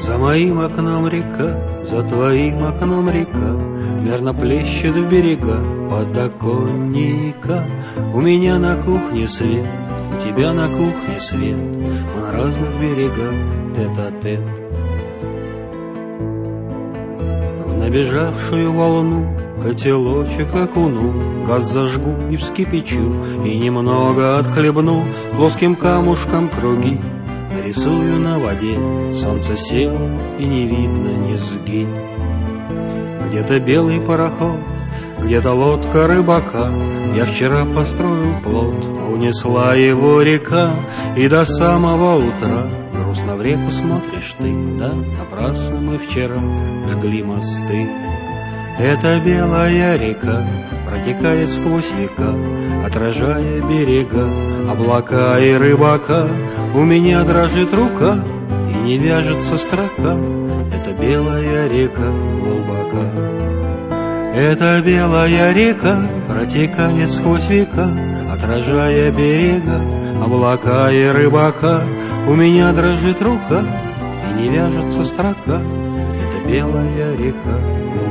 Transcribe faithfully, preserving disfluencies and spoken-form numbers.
За моим окном река, за твоим окном река, мерно плещет в берега подоконника. У меня на кухне свет, у тебя на кухне свет, мы на разных берегах тет-а-тет. В набежавшую волну котелочек окуну, газ зажгу и вскипячу, и немного отхлебну, плоским камушком круги рисую на воде. Солнце село, и не видно низги. Где-то белый пароход, где-то лодка рыбака. Я вчера построил плот, унесла его река, и до самого утра грустно в реку смотришь ты. Да, напрасно мы вчера жгли мосты. Эта белая река протекает сквозь века, отражая берега, облака и рыбака. У меня дрожит рука, и не вяжется строка. Эта белая река глубока. Эта белая река протекает сквозь века, отражая берега, облака и рыбака. У меня дрожит рука, и не вяжется строка. Эта белая река глубока.